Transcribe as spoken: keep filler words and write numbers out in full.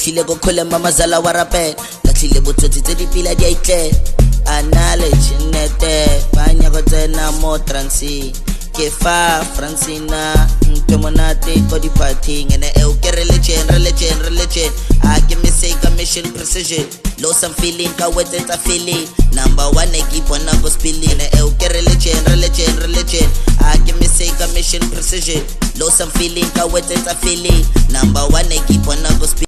tlile go kholema mazala wa rapela ka tlile botsotsi tse di pila di a itlela anale chinete banya go tsena mo transi ke fa Francina ntwe monate ko di partying ene e o ke religion religion religion a ke me say ka mission precision lo some feeling ka wetsetsa feeling number one e ke bona go spilling ene e o ke religion religion religion a ke me say ka mission precision lo some feeling ka wetsetsa feeling number one e ke bona go